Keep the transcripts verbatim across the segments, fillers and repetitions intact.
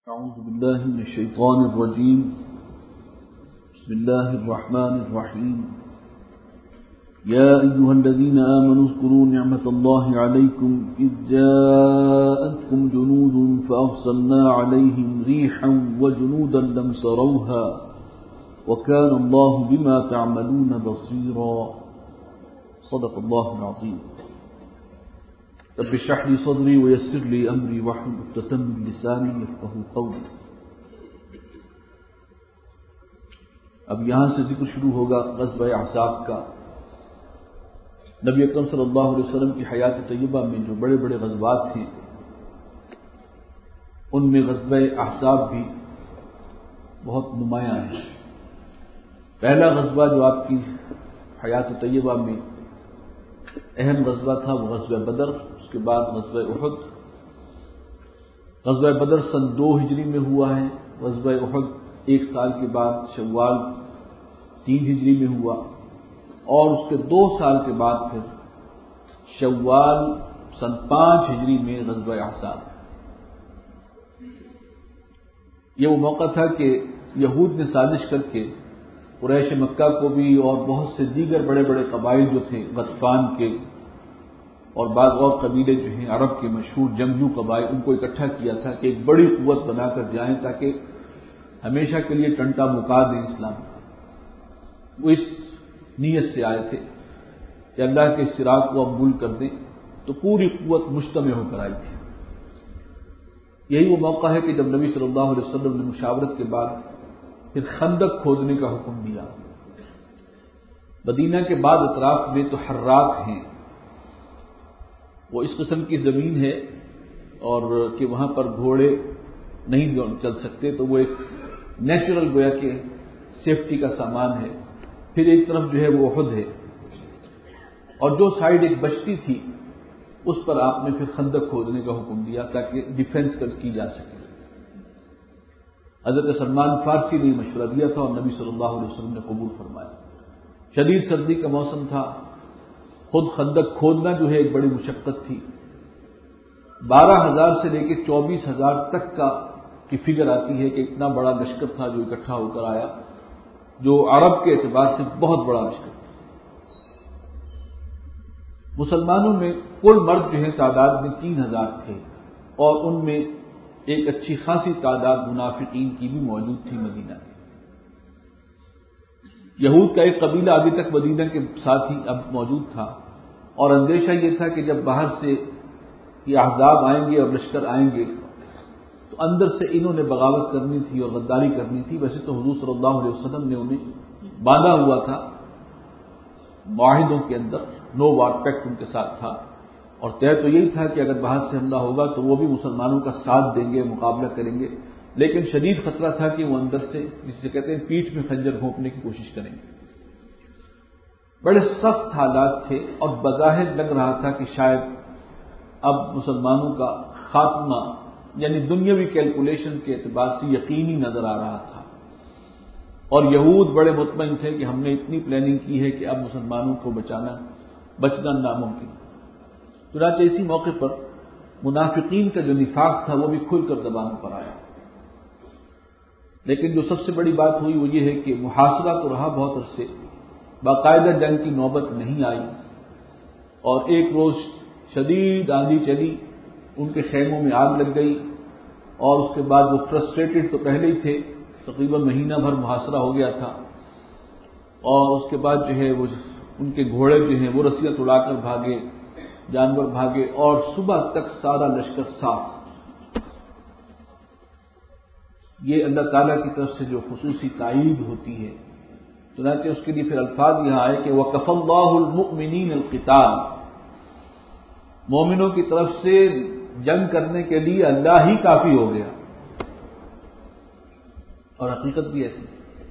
أعوذ بالله من الشيطان الرجيم. بسم الله الرحمن الرحيم. يا أيها الذين آمنوا اذكروا نعمة الله عليكم إذ جاءتكم جنود فأرسلنا عليهم ريحا وجنودا لم تروها وكان الله بما تعملون بصيرا. صدق الله العظيم. رب اشرح لي صدري ويسر لي امري واحلل عقدة من لساني يفقهوا قولي. اب یہاں سے ذکر شروع ہوگا غزوہ احزاب کا. نبی اکرم صلی اللہ علیہ وسلم کی حیات طیبہ میں جو بڑے بڑے غزوات ہیں ان میں غزوہ احزاب بھی بہت نمایاں ہے. پہلا غزوہ جو آپ کی حیات طیبہ میں اہم غزوہ تھا وہ غزوہ بدر. اس کے بعد غزوہ احد. غزوہ بدر سن دو ہجری میں ہوا ہے. غزوہ احد ایک سال کے بعد شوال تین ہجری میں ہوا اور اس کے دو سال کے بعد پھر شوال سن پانچ ہجری میں غزوہ احزاب. یہ وہ موقع تھا کہ یہود نے سازش کر کے قریش مکہ کو بھی اور بہت سے دیگر بڑے بڑے قبائل جو تھے غطفان کے اور بعض اور قبیلے جو ہیں عرب کے مشہور جنگجو قبائل ان کو اکٹھا کیا تھا کہ ایک بڑی قوت بنا کر جائیں تاکہ ہمیشہ کے لیے ٹنٹا مکا دیں اسلام. وہ اس نیت سے آئے تھے کہ اللہ کے چراغ کو قبول کر دیں تو پوری قوت مجتمع ہو کر آئی تھی. یہی وہ موقع ہے کہ جب نبی صلی اللہ علیہ وسلم نے مشاورت کے بعد پھر خندق کھودنے کا حکم دیا. مدینہ کے بعد اطراف میں تو حراق ہیں، وہ اس قسم کی زمین ہے اور کہ وہاں پر گھوڑے نہیں چل سکتے، تو وہ ایک نیچرل گویا کہ سیفٹی کا سامان ہے. پھر ایک طرف جو ہے وہ احد ہے اور جو سائڈ ایک بچتی تھی اس پر آپ نے پھر خندق کھودنے کا حکم دیا تاکہ ڈیفینس کی جا سکے. حضرت سلمان فارسی نے مشورہ دیا تھا اور نبی صلی اللہ علیہ وسلم نے قبول فرمایا. شدید سردی کا موسم تھا. خود خندق کھودنا جو ہے ایک بڑی مشقت تھی. بارہ ہزار سے لے کے چوبیس ہزار تک کا کی فگر آتی ہے کہ اتنا بڑا لشکر تھا جو اکٹھا ہو کر آیا، جو عرب کے اعتبار سے بہت بڑا لشکر تھا. مسلمانوں میں کل مرد جو ہے تعداد میں تین ہزار تھے اور ان میں ایک اچھی خاصی تعداد منافقین کی بھی موجود تھی مدینہ میں. یہود کا ایک قبیلہ ابھی تک مدینہ کے ساتھ ہی اب موجود تھا اور اندیشہ یہ تھا کہ جب باہر سے یہ احزاب آئیں گے اور لشکر آئیں گے تو اندر سے انہوں نے بغاوت کرنی تھی اور غداری کرنی تھی. ویسے تو حضور صلی اللہ علیہ وسلم نے انہیں باندھا ہوا تھا معاہدوں کے اندر، نو وار پیکٹ ان کے ساتھ تھا اور طے تو یہی تھا کہ اگر باہر سے حملہ ہوگا تو وہ بھی مسلمانوں کا ساتھ دیں گے، مقابلہ کریں گے، لیکن شدید خطرہ تھا کہ وہ اندر سے جسے کہتے ہیں پیٹھ میں خنجر گھونپنے کی کوشش کریں گے. بڑے سخت حالات تھے اور بظاہر لگ رہا تھا کہ شاید اب مسلمانوں کا خاتمہ یعنی دنیاوی کیلکولیشن کے اعتبار سے یقینی نظر آ رہا تھا اور یہود بڑے مطمئن تھے کہ ہم نے اتنی پلاننگ کی ہے کہ اب مسلمانوں کو بچانا بچنا ناممکن. چنانچہ اسی موقع پر منافقین کا جو نفاق تھا وہ بھی کھل کر زبانوں پر آیا. لیکن جو سب سے بڑی بات ہوئی وہ یہ ہے کہ محاصرہ تو رہا بہت عرصے، باقاعدہ جنگ کی نوبت نہیں آئی اور ایک روز شدید آندھی چلی، ان کے خیموں میں آگ لگ گئی اور اس کے بعد وہ فرسٹریٹڈ تو پہلے ہی تھے، تقریباً مہینہ بھر محاصرہ ہو گیا تھا اور اس کے بعد جو ہے وہ ان کے گھوڑے جو ہیں وہ رسیاں توڑا کر بھاگے، جانور بھاگے اور صبح تک سارا لشکر صاف. یہ اللہ تعالیٰ کی طرف سے جو خصوصی تائید ہوتی ہے. چنانچہ اس کے لیے پھر الفاظ یہاں آئے کہ وَكَفَى اللَّهُ الْمُؤْمِنِينَ الْقِتَالَ، مومنوں کی طرف سے جنگ کرنے کے لیے اللہ ہی کافی ہو گیا. اور حقیقت بھی ایسی،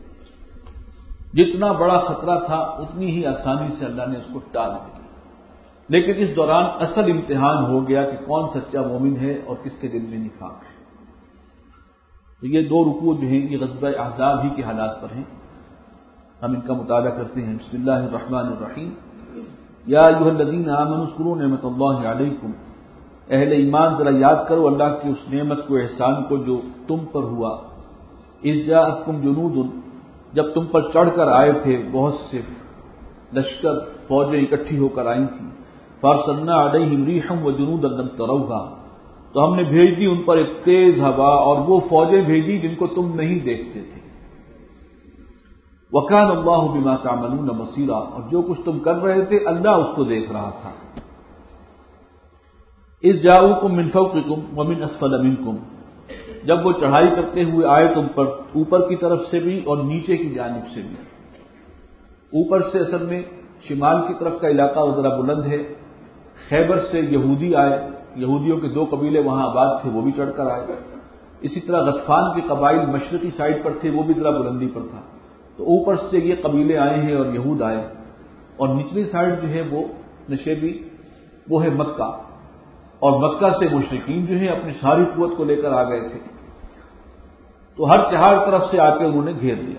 جتنا بڑا خطرہ تھا اتنی ہی آسانی سے اللہ نے اس کو ٹال دیا. لیکن اس دوران اصل امتحان ہو گیا کہ کون سچا مومن ہے اور کس کے دل میں نفاق ہے. تو یہ دو رکوع جو ہیں یہ غزوہ احزاب ہی کے حالات پر ہیں، ہم ان کا مطالعہ کرتے ہیں. بسم اللہ الرحمن الرحیم. یا ایھا الذین آمنوا اذکروا نعمت اللہ علیکم اہل ایمان ذرا یاد کرو اللہ کی اس نعمت کو، احسان کو جو تم پر ہوا. اذ جاءتکم جنود، جب تم پر چڑھ کر آئے تھے بہت سے لشکر، فوجیں اکٹھی ہو کر آئی تھیں. فارسلنا علیہم ریحا وجنودا لم تروها، تو ہم نے بھیج دی ان پر ایک تیز ہوا اور وہ فوجیں بھیجی جن کو تم نہیں دیکھتے تھے. وکان اللہ بما تعملون بصیرا، اور جو کچھ تم کر رہے تھے اللہ اس کو دیکھ رہا تھا. اذ جاءوکم من فوقکم ومن اسفل منکم، جب وہ چڑھائی کرتے ہوئے آئے تم پر اوپر کی طرف سے بھی اور نیچے کی جانب سے بھی. اوپر سے اصل میں شمال کی طرف کا علاقہ ذرا بلند ہے. خیبر سے یہودی آئے، یہودیوں کے دو قبیلے وہاں آباد تھے، وہ بھی چڑھ کر آئے. اسی طرح غطفان کے قبائل مشرقی سائڈ پر تھے، وہ بھی ذرا بلندی پر تھا. تو اوپر سے یہ قبیلے آئے ہیں اور یہود آئے، اور نچلی سائڈ جو ہے وہ نشیبی، وہ ہے مکہ، اور مکہ سے مشرکین جو ہیں اپنی ساری قوت کو لے کر آ گئے تھے. تو ہر چہار طرف سے آ کے انہوں نے گھیر لیا.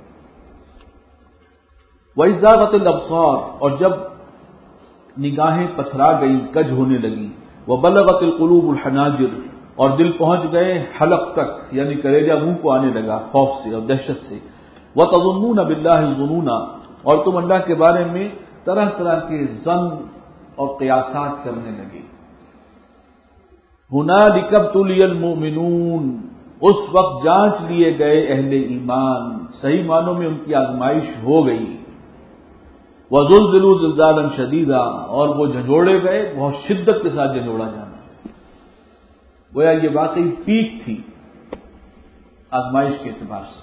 وَإِذْ زَاغَتِ الْأَبْصَارُ، اور جب نگاہیں پتھرا گئی، کج ہونے لگی. وَبَلَغَتِ الْقُلُوبُ الْحَنَاجِرَ، اور دل پہنچ گئے حلق تک، یعنی کلیجہ منہ کو آنے لگا خوف سے اور دہشت سے. وَتَظُنُّونَ بِاللَّهِ الظُّنُونَ، اور تم اللہ کے بارے میں طرح طرح کے ظن اور قیاسات کرنے لگے. هُنَالِكَ ابْتُلِيَ الْمُؤْمِنُونَ، اس وقت جانچ لیے گئے اہل ایمان، صحیح معنوں میں ان کی آزمائش ہو گئی. وَزُلْزِلُوا زِلْزَالًا شَدِيدًا، اور وہ جھنجھوڑے گئے بہت شدت کے ساتھ جھنجھوڑا جانا. گویا یہ واقعی پیک تھی آزمائش کے اعتبار سے.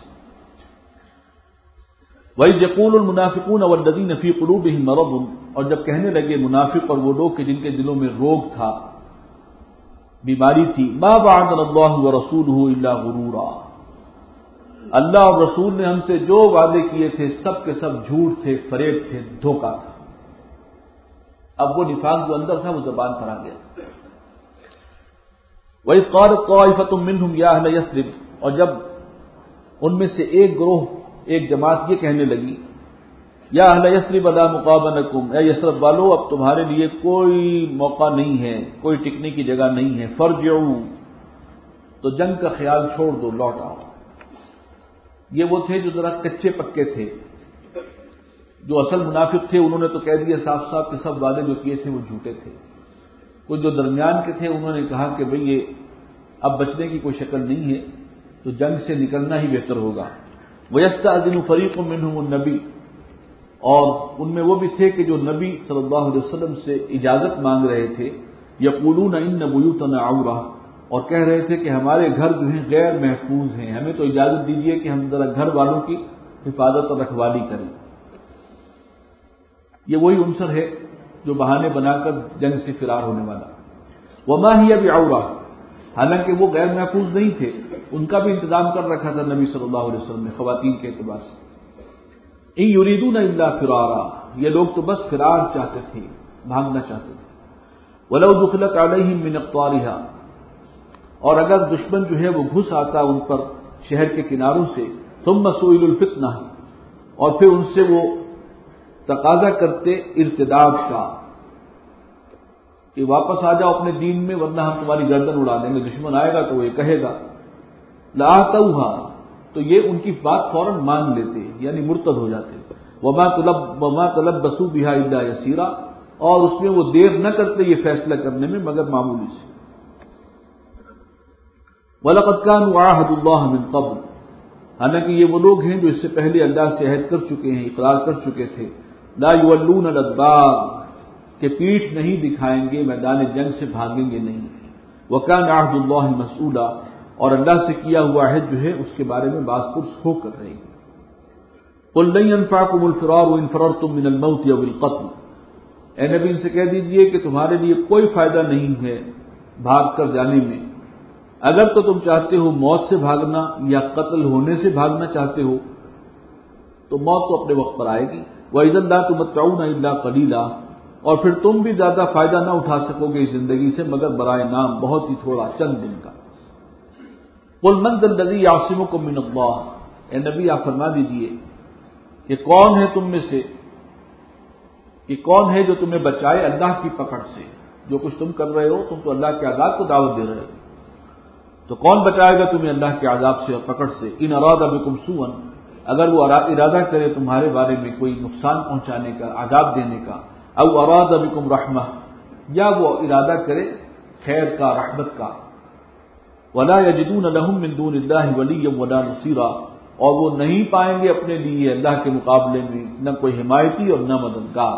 وَإِذْ يَقُولُ الْمُنَافِقُونَ وَالَّذِينَ فِي قُلُوبِهِم مَّرَضٌ، اور جب کہنے لگے منافق اور وہ لوگ کہ جن کے دلوں میں روگ تھا، بیماری تھی. مَا وَعَدَنَا اللَّهُ وَرَسُولُهُ إِلَّا غُرُورًا، اللہ اور رسول نے ہم سے جو وعدے کیے تھے سب کے سب جھوٹ تھے، فریب تھے، دھوکہ تھا. اب وہ نفاق جو اندر تھا وہ زبان پر آ گیا. وَإِذْ قَالَتْ طَائِفَةٌ مِّنْهُمْ يَا أَهْلَ يَثْرِبَ، اور جب ان میں سے ایک گروہ، ایک جماعت یہ کہنے لگی، یا اہل یثرب لا مقام لکم، اے یثرب والو اب تمہارے لیے کوئی موقع نہیں ہے، کوئی ٹکنے کی جگہ نہیں ہے. فرجعوا، تو جنگ کا خیال چھوڑ دو، لوٹ آؤ. یہ وہ تھے جو ذرا کچے پکے تھے، جو اصل منافق تھے انہوں نے تو کہہ دیا صاف صاف کہ سب وعدے جو کیے تھے وہ جھوٹے تھے. کچھ جو درمیان کے تھے انہوں نے کہا کہ بھئی یہ اب بچنے کی کوئی شکل نہیں ہے، تو جنگ سے نکلنا ہی بہتر ہوگا. وَيَسْتَأْذِنُ فَرِيقٌ مِّنْهُمُ النَّبِيُّ، اور ان میں وہ بھی تھے کہ جو نبی صلی اللہ علیہ وسلم سے اجازت مانگ رہے تھے. یقولون ان بیوتنا عورہ، اور کہہ رہے تھے کہ ہمارے گھر جو ہیں غیر محفوظ ہیں، ہمیں تو اجازت دیجیے کہ ہم ذرا گھر والوں کی حفاظت اور رکھوالی کریں. یہ وہی عنصر ہے جو بہانے بنا کر جنگ سے فرار ہونے والا. وما ہی بعورہ، حالانکہ وہ غیر محفوظ نہیں تھے، ان کا بھی انتظام کر رکھا تھا نبی صلی اللہ علیہ وسلم نے خواتین کے اعتبار سے. ان یریدون الا فرارا، یہ لوگ تو بس فرار چاہتے تھے، بھاگنا چاہتے تھے. ولو دخلت علیہم من اقطارها، اور اگر دشمن جو ہے وہ گھس آتا ان پر شہر کے کناروں سے. ثم سئلوا الفتنہ، اور پھر ان سے وہ تقاضا کرتے ارتداد کا کہ واپس آ جاؤ اپنے دین میں ورنہ ہم تمہاری گردن اڑا دیں گے. دشمن آئے گا تو وہ یہ کہے گا. لآتوها، تو یہ ان کی بات فوراً مان لیتے، یعنی مرتد ہو جاتے. وما طلب وما تلبسوا بها الا يسيرا، اور اس میں وہ دیر نہ کرتے یہ فیصلہ کرنے میں مگر معمولی سے. وَلَقَدْ كَانُوا عَاهَدُوا اللَّهَ مِنْ قَبْلُ، حالانکہ یہ وہ لوگ ہیں جو اس سے پہلے اللہ سے عہد کر چکے ہیں، اقرار کر چکے تھے. لا يولون الادبار، کہ پیٹھ نہیں دکھائیں گے، میدان جنگ سے بھاگیں گے نہیں. وَكَانَ عَهْدُ اللَّهِ مَسْئُولًا، اور اللہ سے کیا ہوا عہد جو ہے اس کے بارے میں باز پرس ہو کر رہے گی. قُل لَّن يَنفَعَكُمُ الْفِرَارُ إِن فَرَرْتُم مِّنَ الْمَوْتِ أَوِ الْقَتْلِ، اے نبی ان سے کہہ دیجئے کہ تمہارے لیے کوئی فائدہ نہیں ہے بھاگ کر جانے میں، اگر تو تم چاہتے ہو موت سے بھاگنا یا قتل ہونے سے بھاگنا چاہتے ہو تو موت تو اپنے وقت پر آئے گی. وَإِذًا لَّا تُمَتَّعُونَ إِلَّا قَلِيلًا، اور پھر تم بھی زیادہ فائدہ نہ اٹھا سکو گے اس زندگی سے مگر برائے نام، بہت ہی تھوڑا، چند دن کا. قُلْ مَنْ ذَا الَّذِي يَعْصِمُكُم مِّنَ اللَّهِ، اے نبی آپ فرما دیجئے کہ کون ہے تم میں سے، کہ کون ہے جو تمہیں بچائے اللہ کی پکڑ سے. جو کچھ تم کر رہے ہو تم تو اللہ کے عذاب کو دعوت دے رہے ہو، تو کون بچائے گا تمہیں اللہ کے عذاب سے اور پکڑ سے؟ ان اراد بکم سوءا، اگر وہ ارادہ کرے تمہارے بارے میں کوئی نقصان پہنچانے کا، عذاب دینے کا، او اراد بکم رحمہ، یا وہ ارادہ کرے خیر کا، رحمت کا، ولا یجدون لهم من دون اللہ ولیا ولا نصیرا، اور وہ نہیں پائیں گے اپنے لیے اللہ کے مقابلے میں نہ کوئی حمایتی اور نہ مددگار۔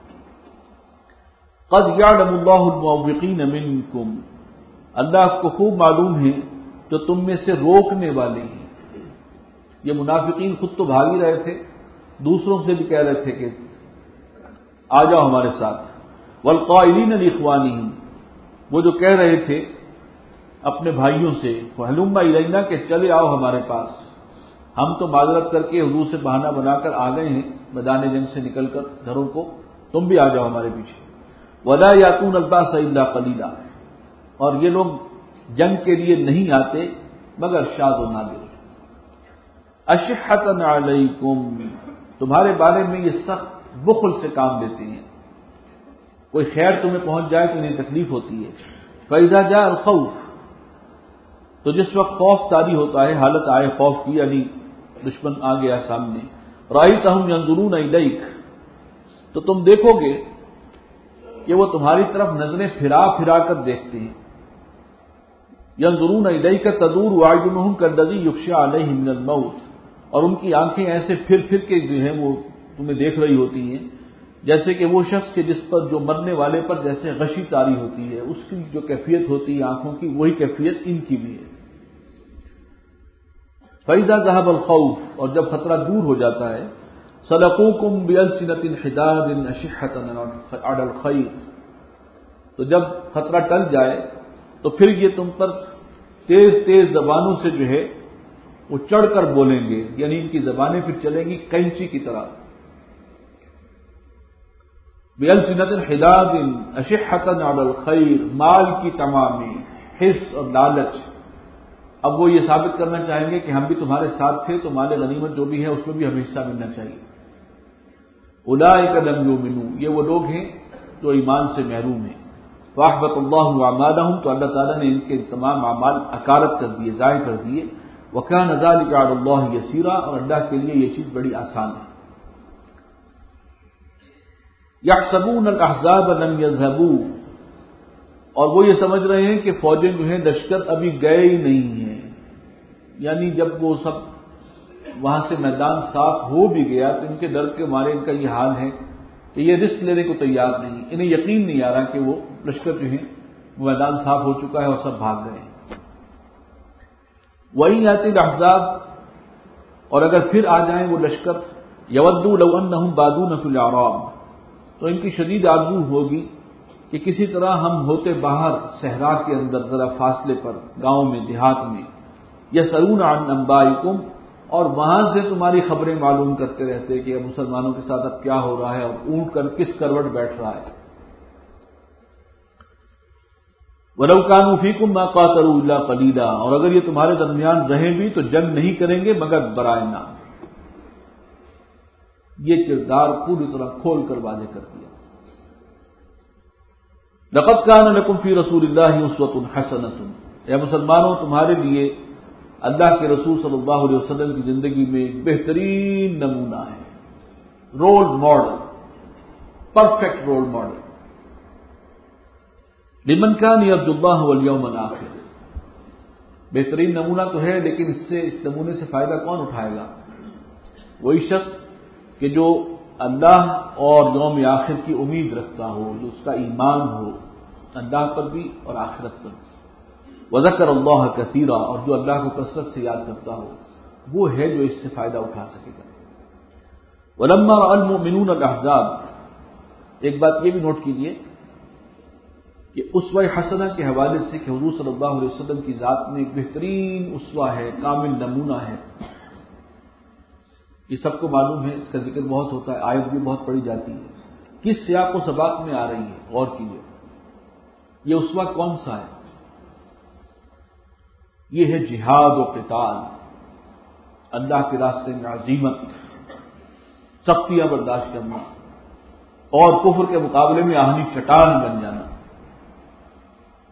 قد یعلم اللہ المعوقین منکم، اللہ کو خوب معلوم ہے جو تم میں سے روکنے والے ہیں۔ یہ منافقین خود تو بھاگ ہی رہے تھے، دوسروں سے بھی کہہ رہے تھے کہ آ جاؤ ہمارے ساتھ۔ والقائلین لاخوانہم، وہ جو کہہ رہے تھے اپنے بھائیوں سے، فہلم الینا، کہ چلے آؤ ہمارے پاس، ہم تو معذرت کر کے حضور سے بہانہ بنا کر آ گئے ہیں میدان جنگ سے نکل کر گھروں کو، تم بھی آ جاؤ ہمارے پیچھے۔ ولا یاتون الباس الا قلیلا، اور یہ لوگ جنگ کے لیے نہیں آتے مگر شاذ و نادر۔ اشحۃ علیکم، تمہارے بارے میں یہ سخت بخل سے کام لیتے ہیں، کوئی خیر تمہیں پہنچ جائے تو انہیں تکلیف ہوتی ہے۔ فاذا جاء الخوف، تو جس وقت خوف طاری ہوتا ہے، حالت آئے خوف کی، یعنی دشمن آ گیا سامنے، رأیتہم ینظرون الیک، تو تم دیکھو گے کہ وہ تمہاری طرف نظریں پھرا پھرا کر دیکھتے ہیں۔ ینظرون الیک تدور اعینہم کالذی یغشی علیہ من الموت، اور ان کی آنکھیں ایسے پھر پھر کے جو ہیں وہ تمہیں دیکھ رہی ہوتی ہیں جیسے کہ وہ شخص کے جس پر جو مرنے والے پر جیسے غشی طاری ہوتی ہے، اس کی جو کیفیت ہوتی ہے آنکھوں کی، وہی کیفیت ان کی بھی ہے۔ فَإِذَا ذَهَبَ الْخَوْفُ، اور جب خطرہ دور ہو جاتا ہے، سَلَقُوكُمْ بِأَلْسِنَةٍ حِدَادٍ أَشِحَّةً عَلَى الْخَيْرِ، تو جب خطرہ ٹل جائے تو پھر یہ تم پر تیز تیز زبانوں سے جو ہے وہ چڑھ کر بولیں گے، یعنی ان کی زبانیں پھر چلیں گی کینچی کی طرح۔ بِأَلْسِنَةٍ حِدَادٍ أَشِحَّةً عَلَى الْخَيْرِ، مال کی تمامی، حرص اور لالچ، اب وہ یہ ثابت کرنا چاہیں گے کہ ہم بھی تمہارے ساتھ تھے تو مال غنیمت جو بھی ہے اس میں بھی ہمیں حصہ ملنا چاہیے۔ اولئک لم یؤمنوا، یہ وہ لوگ ہیں جو ایمان سے محروم ہیں۔ فاحبط اللہ اعمالهم، تو اللہ تعالیٰ نے ان کے تمام اعمال اکارت کر دیے، ضائع کر دیے۔ وکان ذلک علی اللہ یسیرا، اور اللہ کے لیے یہ چیز بڑی آسان ہے۔ یحسبون الاحزاب لم یذهبوا، اور وہ یہ سمجھ رہے ہیں کہ فوجیں جو ہیں لشکر ابھی گئے ہی نہیں ہیں، یعنی جب وہ سب وہاں سے میدان صاف ہو بھی گیا تو ان کے ڈر کے مارے ان کا یہ حال ہے کہ یہ رسک لینے کو تیار نہیں، انہیں یقین نہیں آ رہا کہ وہ لشکر جو ہیں وہ میدان صاف ہو چکا ہے اور سب بھاگ گئے ہیں۔ وَإِنْ يَأْتِ الْأَحْزَابُ، اور اگر پھر آ جائیں وہ لشکر، يَوَدُّوا لَوْ أَنَّهُمْ بَادُونَ فِي الْأَعْرَابِ، تو ان کی شدید آرزو ہوگی کہ کسی طرح ہم ہوتے باہر صحرا کے اندر ذرا فاصلے پر، گاؤں میں، دیہات میں، یسألون عن انبائکم، اور وہاں سے تمہاری خبریں معلوم کرتے رہتے کہ مسلمانوں کے ساتھ اب کیا ہو رہا ہے اور اونٹ کر کس کروٹ بیٹھ رہا ہے۔ وَلَوْ كَانُوا فِيكُمْ مَا قَاتَلُوا إِلَّا قَلِيلًا، اور اگر یہ تمہارے درمیان رہیں بھی تو جنگ نہیں کریں گے مگر برائے نام۔ یہ کردار پوری طرح کھول کر واضح کر دیا۔ لَقَدْ كَانَ لَكُمْ فِي رَسُولِ اللَّهِ أُسْوَةٌ حَسَنَةٌ، اے مسلمانوں تمہارے لیے اللہ کے رسول صلی اللہ علیہ وسلم کی زندگی میں ایک بہترین نمونہ ہے، role model, perfect role model. لمن كان يرجو الله واليوم الآخر، بہترین نمونہ تو ہے لیکن اس سے اس نمونے سے فائدہ کون اٹھائے گا؟ وہی شخص کہ جو اللہ اور یوم آخر کی امید رکھتا ہو، جو اس کا ایمان ہو اللہ پر بھی اور آخرت پر بھی۔ وذکر اللہ کثیرا، اور جو اللہ کو کثرت سے یاد کرتا ہو وہ ہے جو اس سے فائدہ اٹھا سکے گا۔ ولما رأى المؤمنون الاحزاب، ایک بات یہ بھی نوٹ کیجیے کہ اسوہ حسنہ کے حوالے سے کہ حضور صلی اللہ علیہ وسلم کی ذات میں ایک بہترین اسوہ ہے، کامل نمونہ ہے، یہ سب کو معلوم ہے، اس کا ذکر بہت ہوتا ہے، آیت بھی بہت پڑھی جاتی ہے۔ کس سیاق و سباق میں آ رہی ہے غور کیجیے، یہ اسوہ کون سا ہے؟ یہ ہے جہاد و قتال، اللہ کے راستے میں عزیمت، سختیاں برداشت کرنا اور کفر کے مقابلے میں آہنی چٹان بن جانا۔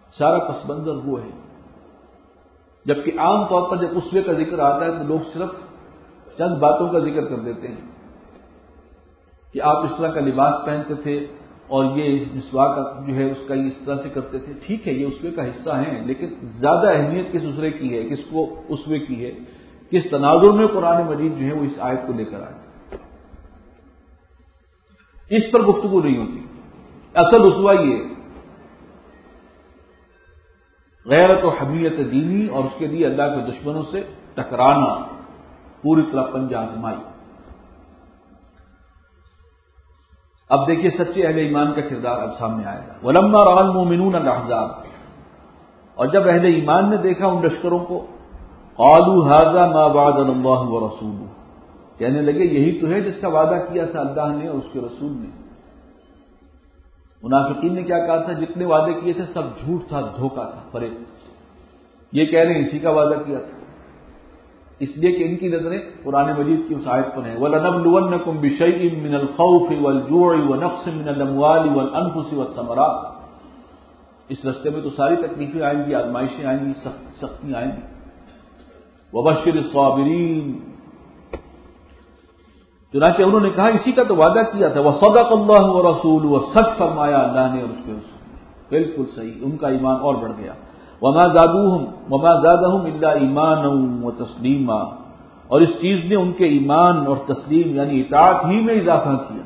سارا پس منظر وہ ہے. جبکہ عام طور پر جب اسوے کا ذکر آتا ہے تو لوگ صرف چند باتوں کا ذکر کر دیتے ہیں کہ آپ اس طرح کا لباس پہنتے تھے اور یہ مسواک جو ہے اس کا یہ اس طرح سے کرتے تھے. ٹھیک ہے، یہ اسوے کا حصہ ہیں، لیکن زیادہ اہمیت کس اسوے کی ہے، کس کو اسوے کی ہے، کس تناظر میں قرآن مجید جو ہے وہ اس آیت کو لے کر آئے، اس پر گفتگو نہیں ہوتی. اصل اسوہ یہ غیرت و حمیت دینی اور اس کے لیے اللہ کے دشمنوں سے ٹکرانا، پوری طرح پنجہ آزمائی. اب دیکھیے سچے اہل ایمان کا کردار اب سامنے آئے گا. وَلَمَّا رَأَى الْمُؤْمِنُونَ الْأَحْزَابَ، اور جب اہل ایمان نے دیکھا ان لشکروں کو، قَالُوا هَذَا مَا وَعَدَنَا اللَّهُ وَرَسُولُهُ، کہنے لگے یہی تو ہے جس کا وعدہ کیا تھا اللہ نے اور اس کے رسول نے. منافقین نے کیا کہا تھا؟ جتنے وعدے کیے تھے سب جھوٹ تھا، دھوکہ تھا، فریب. یہ کہہ رہے ہیں اسی کا وعدہ کیا تھا، اس لیے کہ ان کی نظریں قرآن مجید کی اس آیت پر ہیں. وَلَنَبْلُوَنَّكُمْ بِشَيْءٍ مِّنَ الْخَوْفِ وَالْجُوعِ وَنَقْصٍ مِّنَ الْأَمْوَالِ وَالْأَنفُسِ وَالثَّمَرَاتِ. اس راستے میں تو ساری تکلیفیں آئیں گی، آزمائشیں آئیں گی، سختیاں آئیں گی. وَبَشِّرِ الصَّابِرِينَ، چنانچہ انہوں نے کہا اسی کا تو وعدہ کیا تھا. وَصَدَقَ اللَّهُ وَرَسُولُهُ، اور سچ فرمایا اللہ نے اور اس کے رسول نے. بالکل صحیح، ان کا ایمان اور بڑھ گیا. وَمَا زَادُوهُمْ وَمَا زَادَهُمْ إِلَّا إِيمَانًا وَتَسْلِيمًا، اور اس چیز نے ان کے ایمان اور تسلیم یعنی اطاعت ہی میں اضافہ کیا.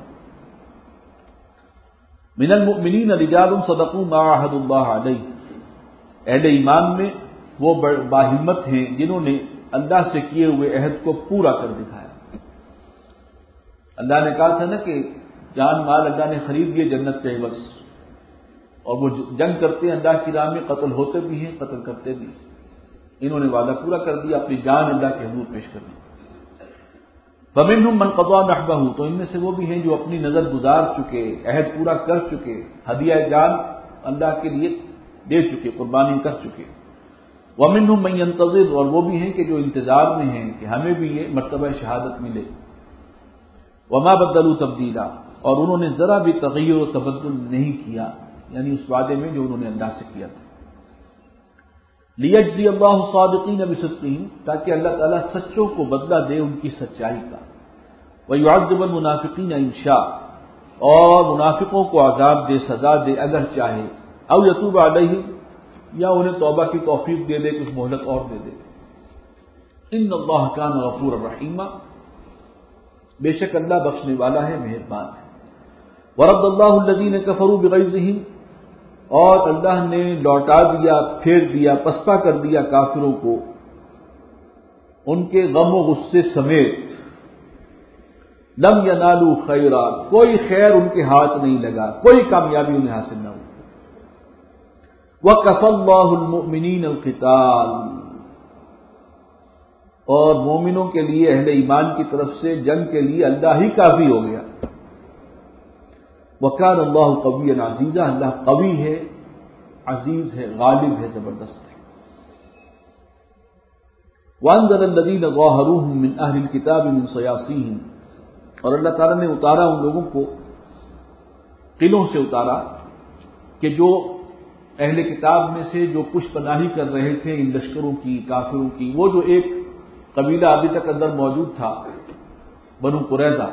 مِنَ الْمُؤْمِنِينَ رِجَالٌ صَدَقُوا مَا عَاهَدُوا اللَّهَ عَلَيْهِ، اہل ایمان میں وہ باہمت ہیں جنہوں نے اللہ سے کیے ہوئے عہد کو پورا کر دکھایا. اللہ نے کہا تھا نا کہ جان مال اللہ نے خرید لیے جنت کے عوض، اور وہ جنگ کرتے ہیں اللہ کی راہ میں، قتل ہوتے بھی ہیں، قتل کرتے بھی ہیں. انہوں نے وعدہ پورا کر دیا، اپنی جان اللہ کے حضور پیش کر دی. فَمِنْهُمْ مَنْ قَضَىٰ نَحْبَهُ، تو ان میں سے وہ بھی ہیں جو اپنی نظر گزار چکے، عہد پورا کر چکے، ہدیہ جان اللہ کے لیے دے چکے، قربانی کر چکے. وَمِنْهُمْ مَنْ يَنْتَظِرُ، اور وہ بھی ہیں کہ جو انتظار میں ہیں کہ ہمیں بھی یہ مرتبہ شہادت ملے. وَمَا بَدَّلُوا تَبْدِيلًا، اور انہوں نے ذرا بھی تغیر و تبدل نہیں کیا، یعنی اس وعدے میں جو انہوں نے اللہ سے کیا تھا. لِيَجْزِيَ اللَّهُ الصَّادِقِينَ بِصِدْقِهِمْ، تاکہ اللہ تعالیٰ سچوں کو بدلہ دے ان کی سچائی کا. وَيُعَذِّبَ الْمُنَافِقِينَ إِن شَاءَ، اور منافقوں کو عذاب دے، سزا دے اگر چاہے. أَوْ يَتُوبَ عَلَيْهِمْ، یا انہیں توبہ کی توفیق دے دے، کچھ مہلت اور دے دے. إِنَّ اللَّهَ كَانَ غَفُورًا رَحِيمًا، بے شک اللہ بخشنے والا ہے، مہربان ہے. وَرَدَّ اللَّهُ الَّذِينَ كَفَرُوا بِغَيْظِهِمْ، اور اللہ نے لوٹا دیا، پھیر دیا، پسپا کر دیا کافروں کو ان کے غم و غصے سمیت. لم ینالوا خیرا، کوئی خیر ان کے ہاتھ نہیں لگا، کوئی کامیابی انہیں حاصل نہ ہوئی. وَكَفَى اللَّهُ الْمُؤْمِنِينَ الْقِتَالَ، اور مومنوں کے لیے، اہل ایمان کی طرف سے جنگ کے لیے اللہ ہی کافی ہو گیا. وَكَانَ اللَّهُ قَوِيًّا عَزِيزًا، اللہ قوی ہے، عزیز ہے، غالب ہے، زبردست ہے. وَأَنزَلَ الَّذِينَ ظَاهَرُوهُم مِّنْ أَهْلِ الْكِتَابِ مِنْ صَيَاصِيهِمْ، اور اللہ تعالیٰ نے اتارا ان لوگوں کو، قلعوں سے اتارا کہ جو اہل کتاب میں سے جو کچھ پناہی کر رہے تھے ان لشکروں کی، کافروں کی. وہ جو ایک قبیلہ ابھی تک اندر موجود تھا، بنو قریظہ،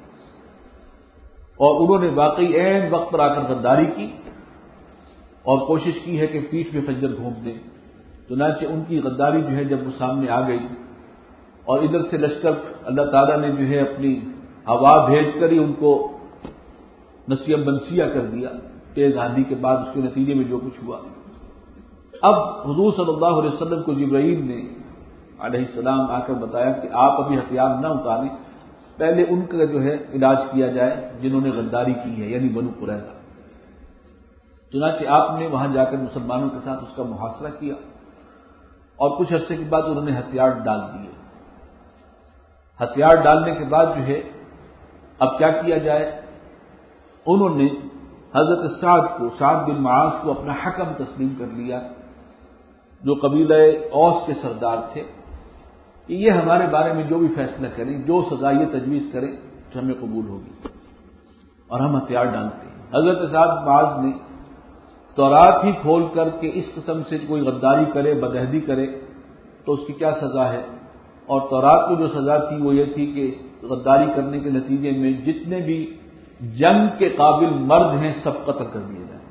اور انہوں نے واقعی عین وقت پر آ کر غداری کی اور کوشش کی ہے کہ پیٹھ میں خنجر گھونپ دیں. چنانچہ ان کی غداری جو ہے جب وہ سامنے آ گئی، اور ادھر سے لشکر اللہ تعالیٰ نے جو ہے اپنی ہوا بھیج کر ہی ان کو نسیم منسیہ کر دیا، تیز آندھی کے بعد اس کے نتیجے میں جو کچھ ہوا. اب حضور صلی اللہ علیہ وسلم کو جبرائیل نے علیہ السلام آ کر بتایا کہ آپ ابھی ہتھیار نہ اتاریں، پہلے ان کا جو ہے علاج کیا جائے جنہوں نے غداری کی ہے، یعنی بنو قریظہ. چنانچہ آپ نے وہاں جا کر مسلمانوں کے ساتھ اس کا محاصرہ کیا، اور کچھ عرصے کے بعد انہوں نے ہتھیار ڈال دیے. ہتھیار ڈالنے کے بعد جو ہے اب کیا کیا جائے، انہوں نے حضرت سعد کو، سعد بن معاذ کو اپنا حکم تسلیم کر لیا، جو قبیلہ اوس کے سردار تھے، کہ یہ ہمارے بارے میں جو بھی فیصلہ کریں، جو سزا یہ تجویز کریں تو ہمیں قبول ہوگی، اور ہم ہتھیار ڈالتے ہیں. حضرت سعد بن معاذ نے تورات ہی کھول کر کے اس قسم سے کوئی غداری کرے، بدعہدی کرے تو اس کی کیا سزا ہے؟ اور تورات کو جو سزا تھی وہ یہ تھی کہ غداری کرنے کے نتیجے میں جتنے بھی جنگ کے قابل مرد ہیں سب قتل کر دیے جائیں،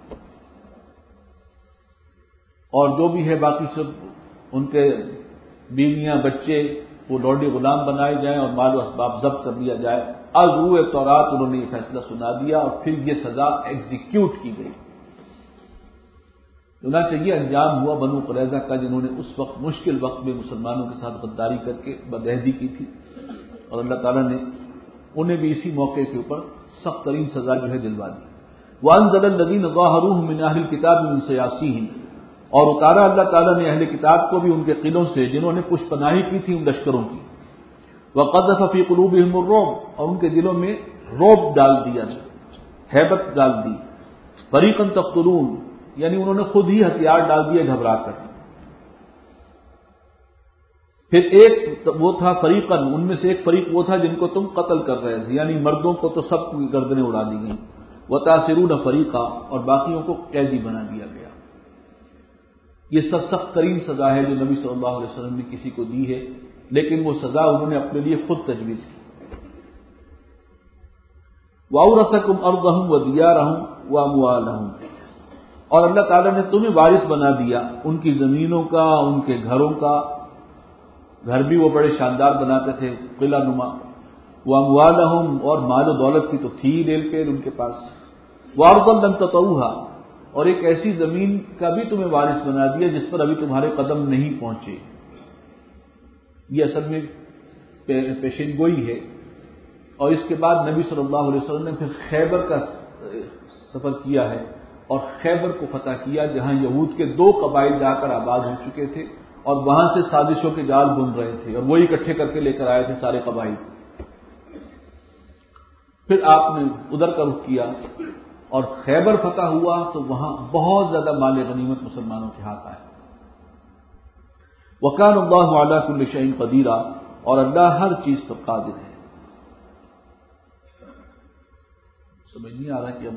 اور جو بھی ہے باقی سب ان کے بیویاں بچے وہ لوڈی غلام بنائے جائیں اور مال و اسباب ضبط کر لیا جائے۔ از روئے تورات انہوں نے یہ فیصلہ سنا دیا اور پھر یہ سزا ایگزیکیوٹ کی گئی۔ چنانچہ یہ انجام ہوا بنو قریظہ کا، جنہوں نے اس وقت مشکل وقت میں مسلمانوں کے ساتھ غداری کر کے بدعہدی کی تھی، اور اللہ تعالیٰ نے انہیں بھی اسی موقع کے اوپر سخت ترین سزا جو ہے دلوا دی۔ وَأَنزَلَ الَّذِينَ ظَاهَرُوهُم مِّنْ أَهْلِ الْكِتَابِ مِنْ صَيَاصِيهِمْ، اور اتارا اللہ تعالیٰ نے اہل کتاب کو بھی ان کے قلعوں سے جنہوں نے پشت پناہی کی تھی ان لشکروں کی۔ وَقَذَفَ فِي قُلُوبِهِمُ الرُّعْبَ، اور ان کے دلوں میں رعب ڈال دیا، ہیبت ڈال دی۔ فَرِيقًا تَقْتُلُونَ، یعنی انہوں نے خود ہی ہتھیار ڈال دیے گھبرا کر۔ پھر ایک وہ تھا فریقاً، ان میں سے ایک فریق وہ تھا جن کو تم قتل کر رہے تھے، یعنی مردوں کو تو سب کی گردنیں اڑا دی گئیں۔ وَتَأْسِرُونَ فَرِيقًا، اور باقیوں کو قیدی بنا دیا گیا۔ یہ سب سخت ترین سزا ہے جو نبی صلی اللہ علیہ وسلم نے کسی کو دی ہے، لیکن وہ سزا انہوں نے اپنے لیے خود تجویز کی۔ وَأَوْرَثَكُمْ أَرْضَهُمْ وَدِيَارَهُمْ وَأَمْوَالَهُمْ، اور اللہ تعالیٰ نے تمہیں وارث بنا دیا ان کی زمینوں کا، ان کے گھروں کا، گھر بھی وہ بڑے شاندار بناتے تھے قلعہ نما۔ وَأَمْوَالَهُمْ، اور مال و دولت کی تو تھی ڈیل پیل ان کے پاس۔ وَأَرْضًا لَمْ تَطَئُوهَا، اور ایک ایسی زمین کا بھی تمہیں وارث بنا دیا جس پر ابھی تمہارے قدم نہیں پہنچے۔ یہ اصل میں پیشین گوئی ہے۔ اور اس کے بعد نبی صلی اللہ علیہ وسلم نے پھر خیبر کا سفر کیا ہے اور خیبر کو فتح کیا، جہاں یہود کے دو قبائل جا کر آباد ہو چکے تھے اور وہاں سے سازشوں کے جال بن رہے تھے، اور وہی اکٹھے کر کے لے کر آئے تھے سارے قبائل۔ پھر آپ نے ادھر کا رخ کیا اور خیبر فتح ہوا تو وہاں بہت زیادہ مال غنیمت مسلمانوں کے ہاتھ آئے۔ وَكَانَ اللَّهُ عَلَى كُلِّ شَيْءٍ قَدِيرًا، اور اللہ ہر چیز پر قادر ہے۔ سمجھ نہیں آ رہا کہ اب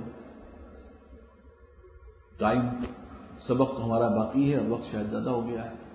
ٹائم سبق تو ہمارا باقی ہے اور وقت شاید زیادہ ہو گیا ہے۔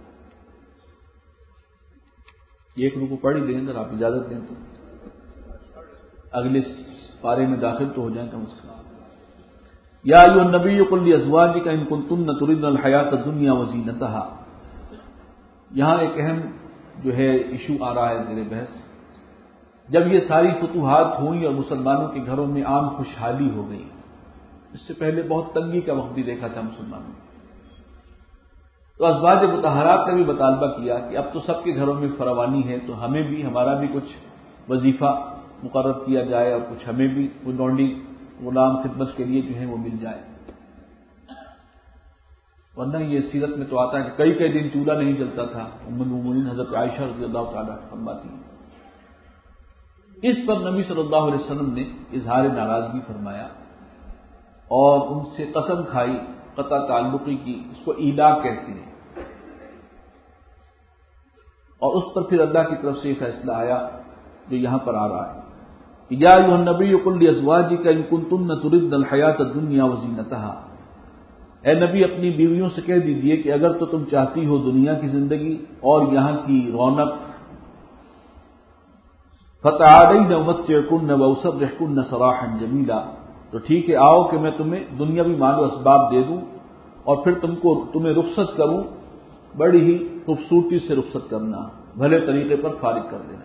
ایک رکو پڑھ ہی دیں، اگر آپ اجازت دیں تو اگلے پارے میں داخل تو ہو جائیں کم از کم۔ یا ایھا النبی قل لازواجک ان کنتن تردن الحیاۃ الدنیا وزینتها، یہاں ایک اہم جو ہے ایشو آ رہا ہے زیر بحث۔ جب یہ ساری فتوحات ہوئیں اور مسلمانوں کے گھروں میں عام خوشحالی ہو گئی، اس سے پہلے بہت تنگی کا وقت بھی دیکھا تھا مسلمانوں نے، تو ازواج مطہرات کا بھی مطالبہ کیا کہ اب تو سب کے گھروں میں فراوانی ہے، تو ہمیں بھی ہمارا بھی کچھ وظیفہ مقرر کیا جائے اور کچھ ہمیں بھی کوئی لونڈی غلام خدمت کے لیے جو ہے وہ مل جائے۔ ورنہ یہ سیرت میں تو آتا ہے کہ کئی کئی دن چولہا نہیں جلتا تھا۔ ام المؤمنین حضرت عائشہ رضی اللہ تعالیٰ فرماتی ہیں۔ اس پر نبی صلی اللہ علیہ وسلم نے اظہار ناراضگی فرمایا اور ان سے قسم کھائی قطع تعلقی کی، اس کو ایلا کہتے ہیں، اور اس پر پھر اللہ کی طرف سے یہ فیصلہ آیا جو یہاں پر آ رہا ہے۔ یا ایھا النبی قل لازواجک ان کنتن تردن الحیاۃ الدنیا وزینتها، اے نبی اپنی بیویوں سے کہہ دیجئے کہ اگر تو تم چاہتی ہو دنیا کی زندگی اور یہاں کی رونق، فتعالین امتعکن واسرحکن سراحا جمیلا، تو ٹھیک ہے آؤ کہ میں تمہیں دنیاوی مال و اسباب دے دوں اور پھر تم کو تمہیں رخصت کروں، بڑی ہی خوبصورتی سے رخصت کرنا، بھلے طریقے پر فارغ کر دینا۔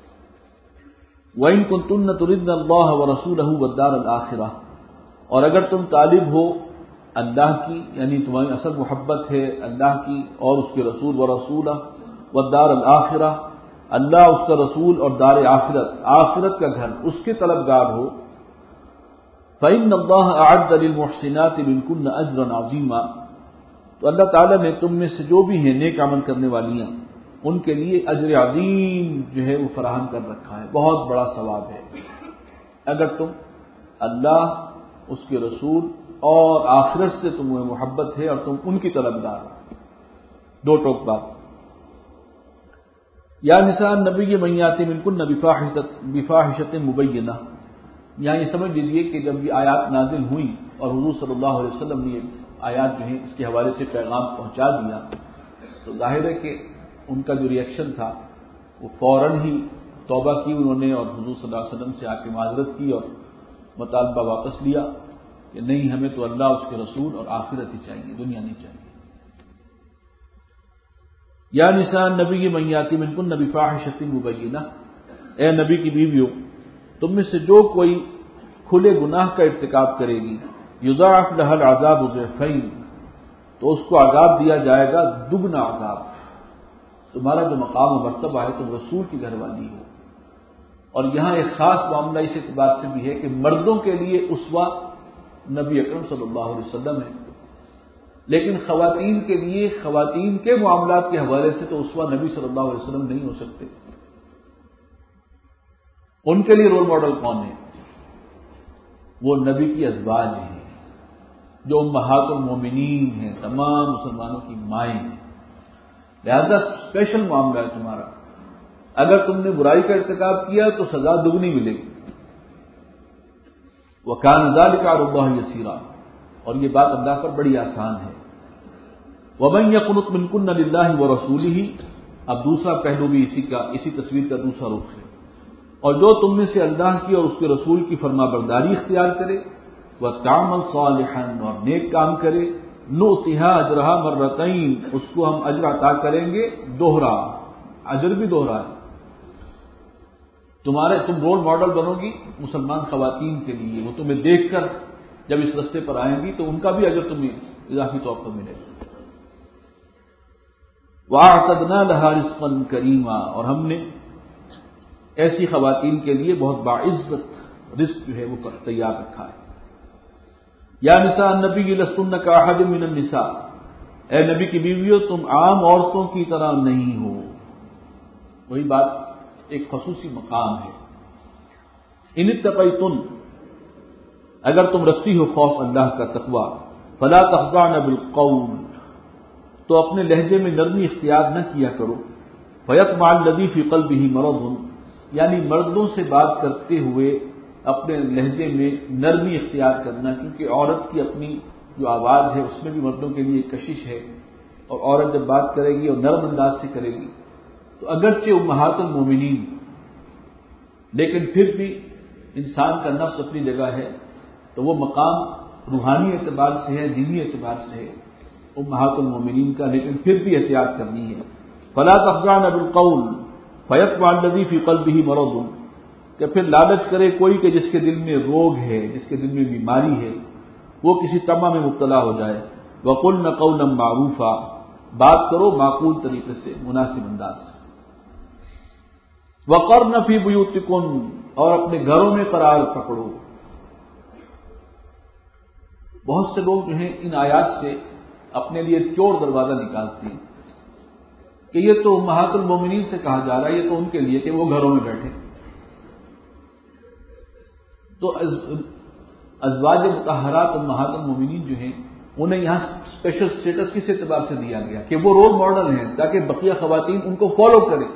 وَإِن كُنتُنَّ تُرِدْنَ اللَّهَ وَرَسُولَهُ وَالدَّارَ الْآخِرَةَ، اور اگر تم طالب ہو اللہ کی، یعنی تمہاری اصل محبت ہے اللہ کی اور اس کے رسول، ورسولہ والدار الآخرہ، اللہ اس کا رسول اور دار آخرت، آخرت کا گھر، اس کے طلبگار ہو، فَإِنَّ اللَّهَ أَعَدَّ لِلْمُحْسِنَاتِ مِنْكُنَّ أَجْرًا عَظِيمًا، تو اللہ تعالیٰ نے تم میں سے جو بھی ہیں نیک عمل کرنے والیاں، ان کے لیے اجر عظیم جو ہے وہ فراہم کر رکھا ہے، بہت بڑا ثواب ہے اگر تم اللہ، اس کے رسول اور آخرت سے تمہیں محبت ہے اور تم ان کی طلبگار ہو۔ دو ٹوک بات۔ یا نساء النبی من یأتی منکن بفاحشۃ مبینہ، یہاں یہ سمجھ لیجیے کہ جب یہ آیات نازل ہوئی اور حضور صلی اللہ علیہ وسلم نے آیات جو ہیں اس کے حوالے سے پیغام پہنچا دیا تو ظاہر ہے کہ ان کا جو ریئیکشن تھا وہ فوراً ہی توبہ کی انہوں نے اور حضور صلی اللہ علیہ وسلم سے آ کے معذرت کی اور مطالبہ واپس لیا کہ نہیں، ہمیں تو اللہ اس کے رسول اور آخرت ہی چاہیے، دنیا نہیں چاہیے۔ یا نساء نبی من یاتی منکن بفاحشۃ مبینہ، اے نبی کی بیویوں، تم میں سے جو کوئی کھلے گناہ کا ارتکاب کرے گی، یضاعف لها العذاب ضعفین، تو اس کو عذاب دیا جائے گا دگنا عذاب۔ تمہارا جو مقام و مرتبہ ہے، تم رسول کی گھر والی ہو، اور یہاں ایک خاص معاملہ اس اعتبار سے بھی ہے کہ مردوں کے لیے اسوہ نبی اکرم صلی اللہ علیہ وسلم ہے، لیکن خواتین کے لیے خواتین کے معاملات کے حوالے سے تو اسوہ نبی صلی اللہ علیہ وسلم نہیں ہو سکتے۔ ان کے لیے رول ماڈل کون ہے؟ وہ نبی کی ازواج ہیں، جو امہات المومنین ہیں، تمام مسلمانوں کی مائیں ہیں۔ لہذا اسپیشل معاملہ ہے تمہارا، اگر تم نے برائی کا ارتکاب کیا تو سزا دگنی ملے گی۔ وَكَانَ ذَلِكَ عَلَى اللَّهِ يَسِيرًا، اور یہ بات اللہ پر بڑی آسان ہے۔ وَمَن يَقْنُتْ مِنكُنَّ لِلَّهِ وَرَسُولِهِ، اب دوسرا پہلو بھی اسی کا اسی تصویر کا دوسرا رخ ہے، اور جو تم میں سے اللہ کی اور اس کے رسول کی فرما برداری اختیار کرے، وَتَعْمَلْ صَالِحًا، اور نیک کام کرے، نُؤْتِهَا أَجْرَهَا مَرَّتَيْنِ، اس کو ہم اجر عطا کریں گے دوہرا، اجر بھی دوہرا ہے۔ تمہارے تم رول ماڈل بنو گی مسلمان خواتین کے لیے، وہ تمہیں دیکھ کر جب اس رستے پر آئیں گی تو ان کا بھی اجر تمہیں اضافی طور پر ملے گا۔ وَأَعْتَدْنَا لَهَا رِزْقًا كَرِيمًا، اور ہم نے ایسی خواتین کے لیے بہت باعزت رزق جو ہے وہ تیار رکھا ہے۔ یا نساء النبی لستن کاحد من النساء، اے نبی کی بیویوں تم عام عورتوں کی طرح نہیں ہو۔ وہی بات، ایک خصوصی مقام ہے۔ ان اتقیتن، اگر تم رکھتی ہو خوف اللہ کا تقوی، فلا تخضعن بالقول، تو اپنے لہجے میں نرمی اختیار نہ کیا کرو، فیطمع الذی فی قلبہ مرض، یعنی مردوں سے بات کرتے ہوئے اپنے لہجے میں نرمی اختیار کرنا، کیونکہ عورت کی اپنی جو آواز ہے اس میں بھی مردوں کے لیے ایک کشش ہے، اور عورت جب بات کرے گی اور نرم انداز سے کرے گی تو اگرچہ امہات المومنین، لیکن پھر بھی انسان کا نفس اپنی جگہ ہے، تو وہ مقام روحانی اعتبار سے ہے، دینی اعتبار سے ہے امہات المومنین کا، لیکن پھر بھی احتیاط کرنی ہے۔ فلا تخضعن بالقول فیطمع الذی فی قلبہ مرض، کہ پھر لالچ کرے کوئی کہ جس کے دل میں روگ ہے، جس کے دل میں بیماری ہے، وہ کسی طمع میں مبتلا ہو جائے۔ وقلن قولا معروفا، بات کرو معقول طریقے سے، مناسب انداز سے۔ وقرن فی بیوتکن، اور اپنے گھروں میں قرار پکڑو۔ بہت سے لوگ جو ہیں ان آیات سے اپنے لیے چور دروازہ نکالتے ہیں کہ یہ تو امہات المومنین سے کہا جا رہا ہے، یہ تو ان کے لیے کہ وہ گھروں میں بیٹھے۔ تو ازواج مطہرات امہات المومنین جو ہیں انہیں یہاں اسپیشل سٹیٹس کس اعتبار سے دیا گیا کہ وہ رول ماڈل ہیں تاکہ بقیہ خواتین ان کو فالو کریں۔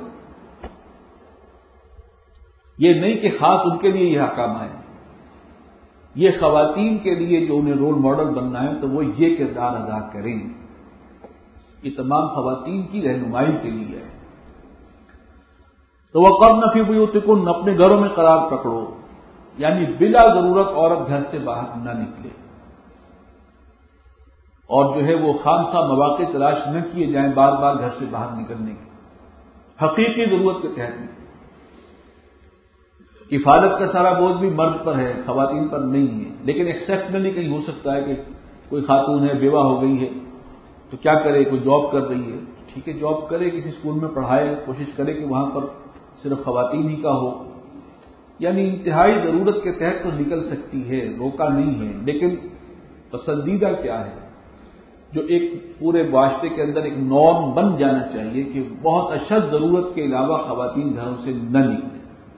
یہ نہیں کہ خاص ان کے لیے یہ احکام آئے، یہ خواتین کے لیے جو انہیں رول ماڈل بننا ہے تو وہ یہ کردار ادا کریں۔ یہ تمام خواتین کی رہنمائی کے لیے ہے۔ تو وقرن فی بیوتکن، اپنے گھروں میں قرار پکڑو، یعنی بلا ضرورت عورت گھر سے باہر نہ نکلے، اور جو ہے وہ خام خواہ مواقع تلاش نہ کیے جائیں بار بار گھر سے باہر نکلنے کی، حقیقی ضرورت کے تحت میں۔ کفالت کا سارا بوجھ بھی مرد پر ہے، خواتین پر نہیں ہے، لیکن ایکسیپشنلی کہیں ہو سکتا ہے کہ کوئی خاتون ہے، بیوہ ہو گئی ہے، تو کیا کرے، کوئی جاب کر رہی ہے، ٹھیک ہے جاب کرے، کسی اسکول میں پڑھائے، کوشش کرے کہ وہاں پر صرف خواتین ہی کا ہو، یعنی انتہائی ضرورت کے تحت تو نکل سکتی ہے، روکا نہیں ہے، لیکن پسندیدہ کیا ہے جو ایک پورے معاشرے کے اندر ایک نارم بن جانا چاہیے کہ بہت اشد ضرورت کے علاوہ خواتین گھروں سے نہ نکلیں،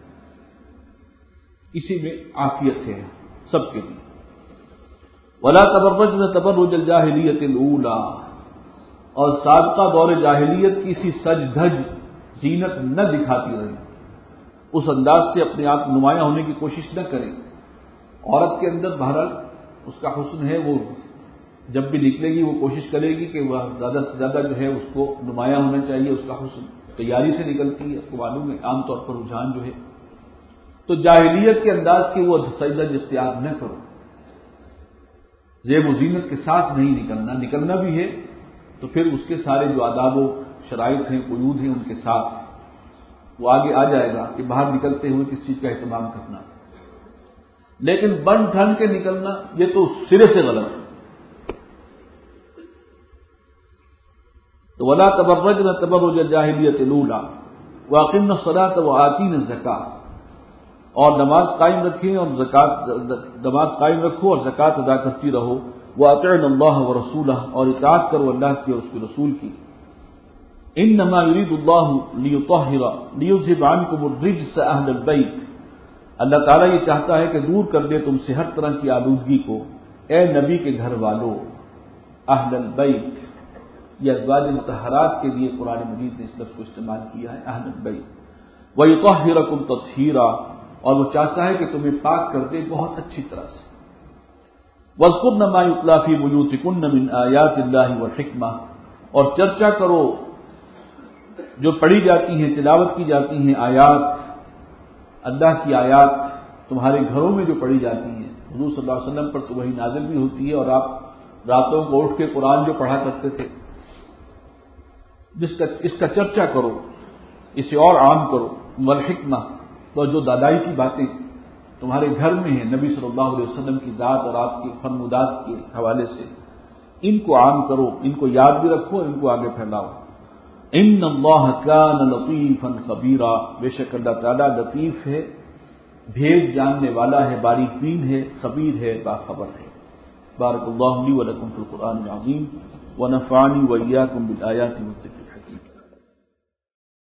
اسی میں عافیت ہے سب کے لیے۔ ولا تبرجن تبرج الجاہلیت الاولی، اور سابقہ دور جاہلیت کی سی سج دھج زینت نہ دکھاتی رہی، اس انداز سے اپنے آپ نمایاں ہونے کی کوشش نہ کریں۔ عورت کے اندر بہرحال اس کا حسن ہے، وہ جب بھی نکلے گی وہ کوشش کرے گی کہ وہ زیادہ سے زیادہ جو ہے اس کو نمایاں ہونا چاہیے، اس کا حسن تیاری سے نکلتی ہے، تو معلوم ہے عام طور پر رجحان جو ہے. تو جاہلیت کے انداز کی وہ سجدہ اختیار نہ کرو، زیب و زینت کے ساتھ نہیں نکلنا، نکلنا بھی ہے تو پھر اس کے سارے جو آداب و شرائط ہیں، قیود ہیں، ان کے ساتھ وہ آگے آ جائے گا کہ باہر نکلتے ہوئے کس چیز کا اہتمام کرنا. لیکن بن ٹھن کے نکلنا یہ تو سرے سے غلط ہے. تو ولا تبرجن تبرج الجاہلیۃ الاولی واقمن الصلاۃ وآتین الزکاۃ، اور نماز قائم رکھیں اور زکات نماز قائم رکھو اور زکات ادا کرتی رہو. واطعن اللہ ورسولہ، اور اطاعت کرو اللہ کی اور اس کے رسول کی. انما یرید اللہ لیطہر لیذھب عنکم الرجس اہل البیت، اللہ تعالیٰ یہ چاہتا ہے کہ دور کر دے تم سے ہر طرح کی آلودگی کو، اے نبی کے گھر والوں. اہل البیت یہ ازواج مطہرات کے لیے قرآن مجید نے اس لفظ کو استعمال کیا ہے، اہل البیت. ویطہرکم تطہیرا، اور وہ چاہتا ہے کہ تمہیں پاک کر دے بہت اچھی طرح سے. واذکرن ما یتلی فی بیوتکن من آیات اللہ والحکمہ، اور چرچا کرو جو پڑھی جاتی ہیں، تلاوت کی جاتی ہیں آیات، اللہ کی آیات تمہارے گھروں میں جو پڑھی جاتی ہیں. حضور صلی اللہ علیہ وسلم پر تو وہی نازل بھی ہوتی ہے اور آپ راتوں کو اٹھ کے قرآن جو پڑھا کرتے تھے. جس کا اس کا چرچا کرو، اسے اور عام کرو. والحکمہ، تو جو دادائی کی باتیں تمہارے گھر میں ہیں نبی صلی اللہ علیہ وسلم کی ذات اور آپ کے فرمودات کے حوالے سے، ان کو عام کرو، ان کو یاد بھی رکھو، ان کو آگے پھیلاؤ. ان اللہ کان لطیفا خبیرا، بے شک اللہ تعالیٰ لطیف ہے، بھید جاننے والا ہے، باریک بین ہے، خبیر ہے، باخبر ہے. بارک اللہ لی ولکم فی القرآن العظیم ونفعنی وإیاکم بالآیات والذکر